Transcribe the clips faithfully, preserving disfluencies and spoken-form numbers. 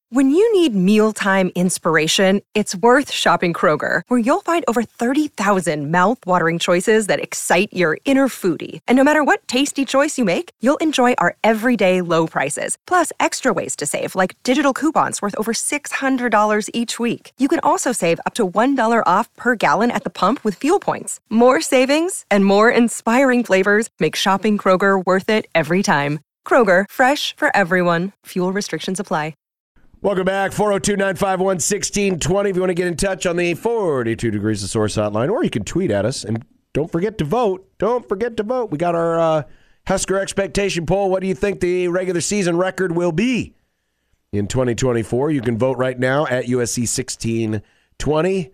When you need mealtime inspiration, it's worth shopping Kroger, where you'll find over thirty thousand mouth-watering choices that excite your inner foodie. And no matter what tasty choice you make, you'll enjoy our everyday low prices, plus extra ways to save, like digital coupons worth over six hundred dollars each week. You can also save up to one dollar off per gallon at the pump with fuel points. More savings and more inspiring flavors make shopping Kroger worth it every time. Kroger, fresh for everyone. Fuel restrictions apply. Welcome back, four oh two, nine five one, one six two zero if you want to get in touch on the forty-two Degrees of Source hotline, or you can tweet at us. And don't forget to vote. Don't forget to vote. We got our uh, Husker expectation poll. What do you think the regular season record will be in twenty twenty-four? You can vote right now at U S C sixteen twenty.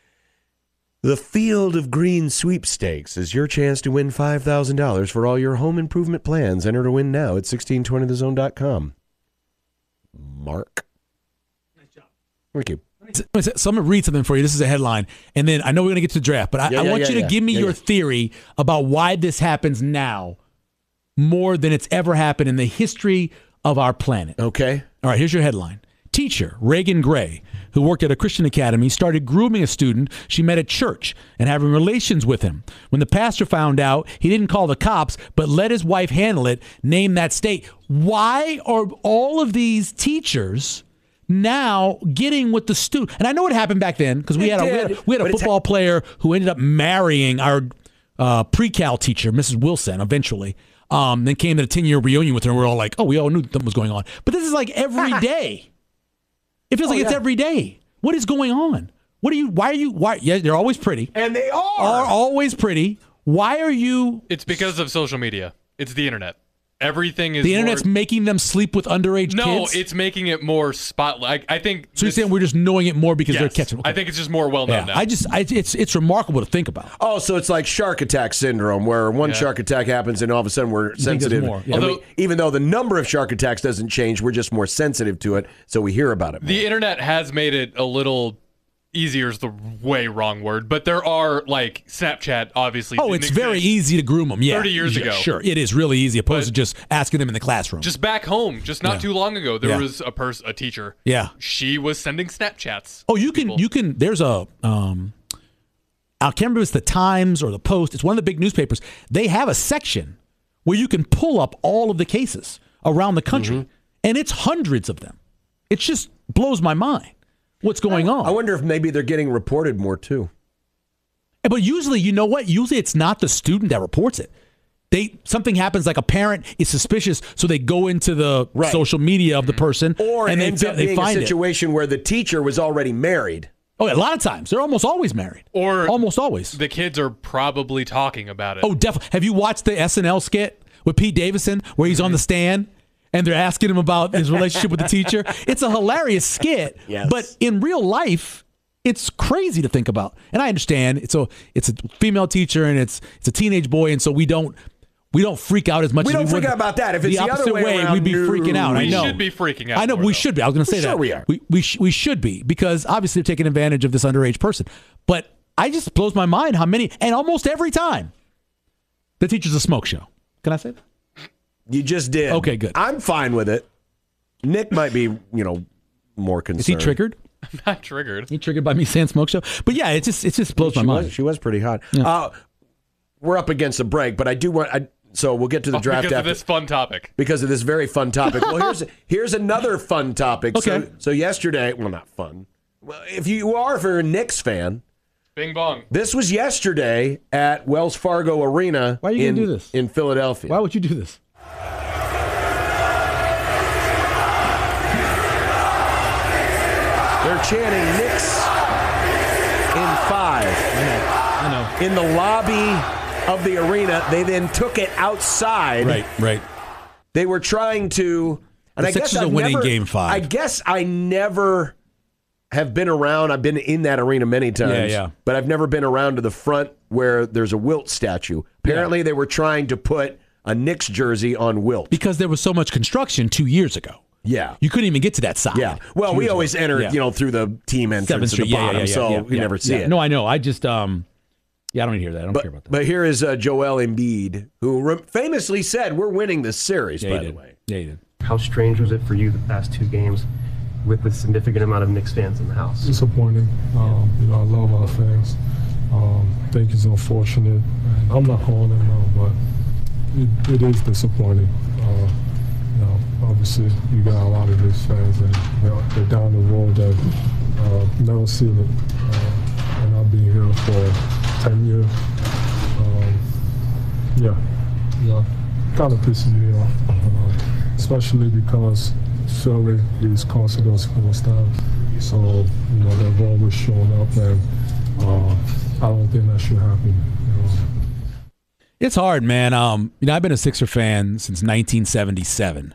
The Field of Green Sweepstakes is your chance to win five thousand dollars for all your home improvement plans. Enter to win now at sixteen twenty the zone dot com. Mark. Thank you. So I'm going to read something for you. This is a headline. And then I know we're going to get to the draft, but I, yeah, I yeah, want yeah, you to yeah. give me yeah, your yeah. theory about why this happens now more than it's ever happened in the history of our planet. Okay. All right, here's your headline. Teacher Reagan Gray, who worked at a Christian academy, started grooming a student she met at church and having relations with him. When the pastor found out, he didn't call the cops, but let his wife handle it, name that state. Why are all of these teachers now getting with the student? And I know what happened back then, because we, It had a- we did, had a, we had a but it's football player who ended up marrying our uh, pre-cal teacher, Missus Wilson, eventually. Um, then came to a ten-year reunion with her, and we we're all like, oh, we all knew something was going on. But this is like every day. It feels Oh, like it's yeah. every day. What is going on? What are you, why are you, why, yeah, they're always pretty. And they are. Are always pretty. Why are you? It's because of social media. It's the internet. Everything is The internet's more, making them sleep with underage no, kids? it's making it more spotlight. I, I think. So you're this- saying we're just knowing it more because yes, they're catching I think it's just more well known yeah, now. I just, I, it's it's remarkable to think about. Oh, so it's like shark attack syndrome, where one Yeah. shark attack happens and all of a sudden we're think there's sensitive. more, yeah. And we- Although- even though the number of shark attacks doesn't change, we're just more sensitive to it, so we hear about it more. the internet has made it a little easier is the way wrong word, but there are like Snapchat obviously. Oh, didn't it's very exist. easy to groom them. Yeah, thirty years Yeah, ago. Sure, it is really easy, opposed But- to just asking them in the classroom. Just back home, just not Yeah. too long ago, there Yeah. was a person, a teacher. yeah. She was sending Snapchats. Oh, you can, people. you can. There's a, um, I can't remember if it's the Times or the Post. It's one of the big newspapers. They have a section where you can pull up all of the cases around the country, Mm-hmm. and it's hundreds of them. It just blows my mind what's going on. I wonder if maybe they're getting reported more too. But usually, you know what? Usually, it's not the student that reports it. They something happens, like a parent is suspicious, so they go into the Right. social media of the person, Or and it they ends fi- up they being a find it. situation where the teacher was already married. Oh, a lot of times they're almost always married, Or almost always. the kids are probably talking about it. Oh, definitely. Have you watched the S N L skit with Pete Davidson where he's on the stand and they're asking him about his relationship with the teacher? It's a hilarious skit, Yes. but in real life, it's crazy to think about. And I understand it's a it's a female teacher and it's it's a teenage boy, and so we don't we don't freak out as much. We as don't we freak would. out about that. If it's the other opposite way around, we'd be no. freaking out. I We know. should be freaking out I know more, we though. should be. I was going to say Sure that we are. We we, sh- we should be, because obviously they're taking advantage of this underage person. But I just blows my mind how many, and almost every time, the teacher's a smoke show. Can I say that? You just did. Okay, good. I'm fine with it. Nick might be, you know, more concerned. Is he triggered? I'm not triggered. He triggered by me saying smoke show? But yeah, it just it just blows she my mind. Was, she was pretty hot. Uh, we're up against a break, but I do want. I, so we'll get to the Oh, draft because after of this fun topic. because of this very fun topic. Well, here's here's another fun topic. Okay. So, so yesterday, well, not fun. Well, if you are if you're a Knicks fan, Bing bong. this was yesterday at Wells Fargo Arena. Why are you in, gonna do this? in Philadelphia? Why would you do this? They're chanting Knicks in five. I know. In the lobby of the arena. They then took it outside. Right, right. They were trying to. And The I guess Sixers are I've winning never, game five. I guess I never have been around. I've been in that arena many times. Yeah, yeah. But I've never been around to the front where there's a Wilt statue. Apparently, they were trying to put a Knicks jersey on Wilt. Because there was so much construction two years ago. Yeah. You couldn't even get to that side. Yeah. Well, we Two years always ago. entered, Yeah. you know, through the team entrance Seventh at Street. the Yeah, yeah, bottom, yeah, yeah, so yeah, we yeah. never see Yeah. it. No, I know. I just, um, yeah, I don't need to hear that. I don't But, care about that. but here is uh, Joel Embiid, who re- famously said, "We're winning this series." yeah, by he the did. way, Yeah, he did. How strange was it for you the past two games with the significant amount of Knicks fans in the house? Disappointing. Um, you know, I love our fans. Um, I think it's unfortunate. And I'm not calling it no, but it, it is disappointing. Uh, you know, obviously, you got a lot of Knicks fans, and you know, they're down the road that uh, never seen it. Uh, and I've been here for ten years. Um, yeah, yeah, kind of pisses me off, uh, especially because Philly is considered sports stars. So, you know, they've always shown up, and uh, I don't think that should happen. You know. It's hard, man. Um, you know, I've been a Sixer fan since nineteen seventy-seven.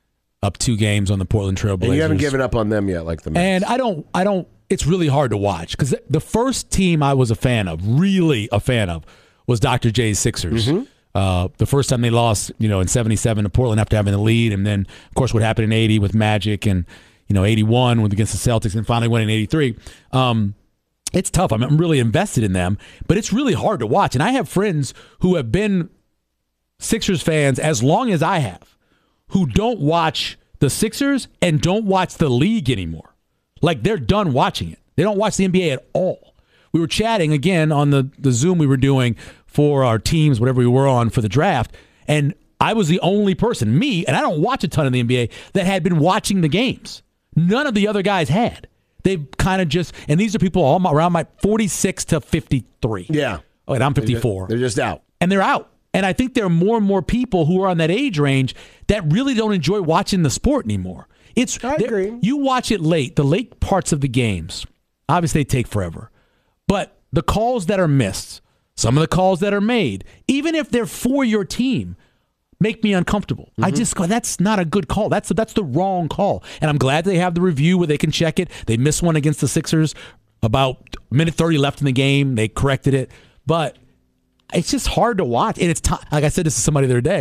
Up two games on the Portland Trail Blazers. And you haven't given up on them yet, like the Mets. And I don't, I don't. It's really hard to watch because the first team I was a fan of, really a fan of, was Doctor J's Sixers. Mm-hmm. Uh, the first time they lost, you know, in seventy-seven to Portland after having the lead, and then of course what happened in eighty with Magic, and you know, eighty-one with against the Celtics, and finally went in eighty-three. Um, it's tough. I'm really invested in them, but it's really hard to watch. And I have friends who have been Sixers fans as long as I have, who don't watch the Sixers and don't watch the league anymore. Like, they're done watching it. They don't watch the N B A at all. We were chatting again on the, the Zoom we were doing for our teams, whatever we were on for the draft, and I was the only person, me, and I don't watch a ton of the N B A, that had been watching the games. None of the other guys had. They've kind of just, and these are people all around my forty-six to fifty-three. Yeah. Oh, and I'm fifty-four. They're just, they're just out. And they're out. And I think there are more and more people who are on that age range that really don't enjoy watching the sport anymore. It's I agree. You watch it late, the late parts of the games, obviously they take forever. But the calls that are missed, some of the calls that are made, even if they're for your team, make me uncomfortable. Mm-hmm. I just go, that's not a good call. That's, that's the wrong call. And I'm glad they have the review where they can check it. They missed one against the Sixers about a minute thirty left in the game. They corrected it. But it's just hard to watch. And it's t- like I said this to somebody the other day.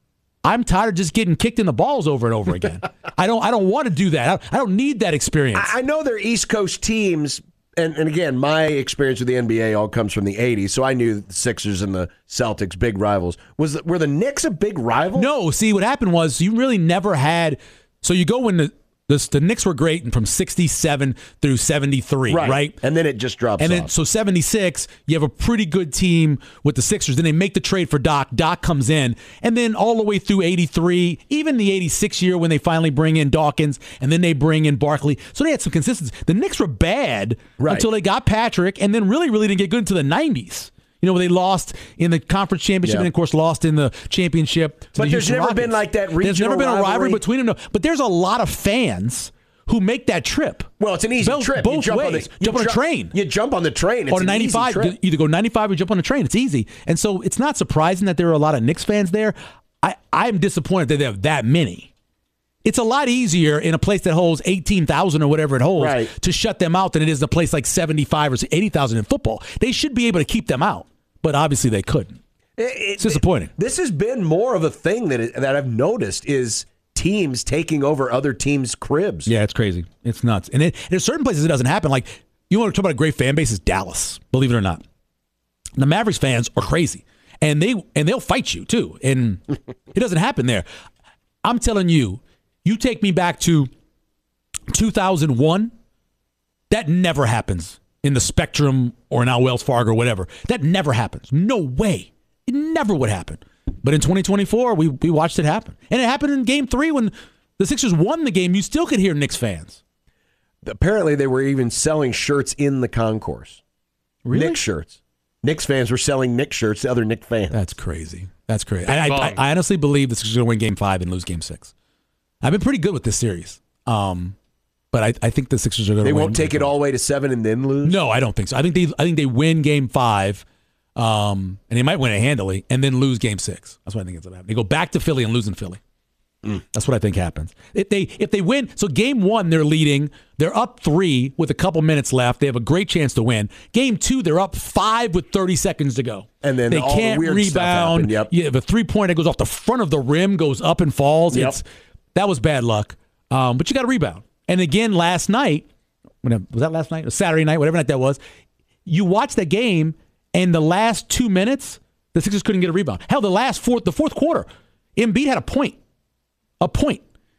I'm tired of just getting kicked in the balls over and over again. I don't I don't want to do that. I don't need that experience. I, I know they're East Coast teams, and, and again, my experience with the N B A all comes from the eighties, so I knew the Sixers and the Celtics, big rivals. Was the, Were the Knicks a big rival? No. See, what happened was you really never had – so you go when the, the, the Knicks were great from sixty-seven through seventy-three, right? right? And then it just drops And off. then, so seventy-six, you have a pretty good team with the Sixers. Then they make the trade for Doc. Doc comes in. And then all the way through eighty-three, even the eighty-six year when they finally bring in Dawkins, and then they bring in Barkley. So they had some consistency. The Knicks were bad right. until they got Patrick, and then really, really didn't get good until the nineties. You know, where they lost in the conference championship yeah. and, of course, lost in the championship. To but the there's Houston never Rockets. been like that regional There's never been a rivalry rivalry between them. No. But there's a lot of fans who make that trip. Well, it's an easy both, trip. Both you jump ways. On the, you jump on a ju- train. You jump on the train. It's or an ninety-five. easy trip. Either go ninety-five or jump on a train. It's easy. And so it's not surprising that there are a lot of Knicks fans there. I, I'm disappointed that they have that many. It's a lot easier in a place that holds eighteen thousand or whatever it holds right. to shut them out than it is in a place like seventy-five or eighty thousand in football. They should be able to keep them out, but obviously they couldn't. It, it, it's disappointing. This has been more of a thing that, it, that I've noticed is teams taking over other teams' cribs. Yeah, it's crazy. It's nuts. And it, there's certain places it doesn't happen. Like, you want to talk about a great fan base is Dallas, believe it or not. The Mavericks fans are crazy. And, they, and they'll fight you, too. And it doesn't happen there. I'm telling you, you take me back to two thousand one, that never happens in the Spectrum or now Wells Fargo or whatever. That never happens. No way. It never would happen. But in twenty twenty-four, we we watched it happen. And it happened in game three when the Sixers won the game. You still could hear Knicks fans. Apparently, they were even selling shirts in the concourse. Really? Knicks shirts. Knicks fans were selling Knicks shirts to other Knicks fans. That's crazy. That's crazy. I, I, I honestly believe the Sixers are going to win game five and lose game six. I've been pretty good with this series. Um, but I, I think the Sixers are going to win. They win won't take it all the way to seven and then lose? No, I don't think so. I think they I think they win game five. Um, and they might win it handily and then lose game six. That's what I think is going to happen. They go back to Philly and lose in Philly. Mm. That's what I think happens. If they if they win, so game one, they're leading. They're up three with a couple minutes left. They have a great chance to win. Game two, they're up five with thirty seconds to go. And then they all can't the weird rebound. stuff happened. Yep. You have a three-pointer goes off the front of the rim, goes up and falls. Yep. It's, that was bad luck. Um, but you got to rebound. And again, last night, when was that last night? Or Saturday night, whatever night that was, you watch that game, and the last two minutes, the Sixers couldn't get a rebound. Hell, the last fourth, the fourth quarter, Embiid had a point. A point.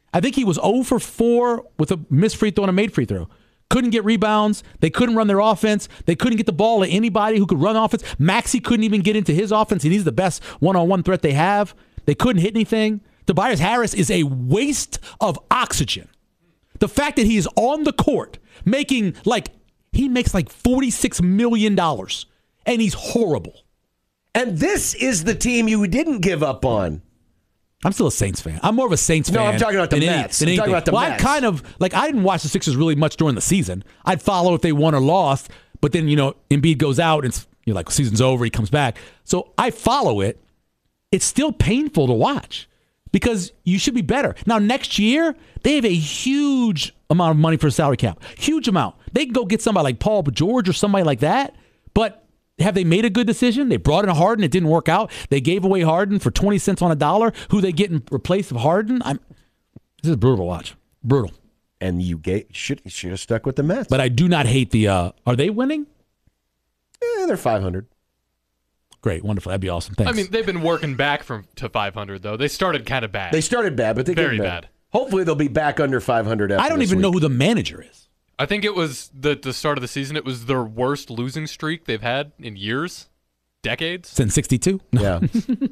I think he was zero for four with a missed free throw and a made free throw. Couldn't get rebounds. They couldn't run their offense. They couldn't get the ball to anybody who could run offense. Maxey couldn't even get into his offense, and he's the best one-on-one threat they have. They couldn't hit anything. Tobias Harris is a waste of oxygen. The fact that he is on the court making like, he makes like forty-six million dollars, and he's horrible. And this is the team you didn't give up on. I'm still a Saints fan. I'm more of a Saints No, fan. I'm talking about the than Mets. Any, I'm than talking anything. about the well, Mets. I kind of, like, I didn't watch the Sixers really much during the season. I'd follow if they won or lost, but then, you know, Embiid goes out, and it's, you're like, season's over, he comes back. So I follow it. It's still painful to watch because you should be better. Now, next year, they have a huge amount of money for a salary cap. Huge amount. They can go get somebody like Paul George or somebody like that, but have they made a good decision? They brought in Harden. It didn't work out. They gave away Harden for twenty cents on a dollar. Who they get in replace of Harden? I'm, this is brutal to watch. Brutal. And you gave, should, should have stuck with the Mets. But I do not hate the, uh, are they winning? Eh, they're five hundred. Great. Wonderful. That'd be awesome. Thanks. I mean, they've been working back from to five hundred, though. They started kind of bad. They started bad, but they Very get bad. Hopefully they'll be back under five hundred after I don't this even week. know who the manager is. I think it was the, the start of the season. It was their worst losing streak they've had in years, decades. Since sixty-two? Yeah.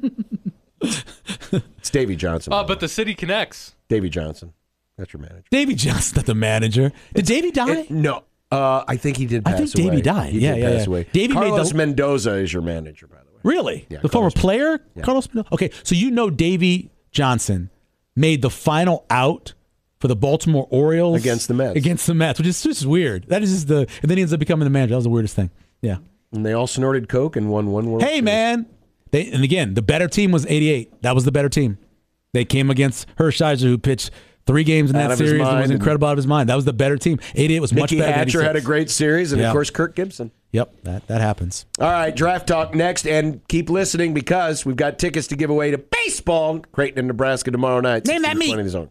It's Davey Johnson. Uh, but the city connects. Davey Johnson. That's your manager. Davey Johnson's not the manager. Did Davey die? It- no. Uh, I think he did I pass think away. Davey died. He Yeah, did yeah, pass yeah. away. Davey made Carlos the- Mendoza is your manager, by the way. Really? Yeah, the former Carlos- player? Yeah. Carlos Mendoza? Okay, so you know Davey Johnson made the final out for the Baltimore Orioles Against the Mets. Against the Mets, which is just weird. That is just the, and then he ends up becoming the manager. That was the weirdest thing. Yeah. And they all snorted coke and won one World Hey, Series. man. They, and again, the better team was eighty-eight. That was the better team. They came against Hershiser, who pitched three games in Out that of his series. It mind was and- incredible out of his mind. That was the better team. eighty-eight was much Mickey better than Hatcher had a eighty-six. great series, and Yeah. of course, Kirk Gibson. Yep, that, that happens. All right, Draft Talk next, and keep listening because we've got tickets to give away to baseball, Creighton and Nebraska tomorrow night. Name that sixteen twenty meat. The Zone.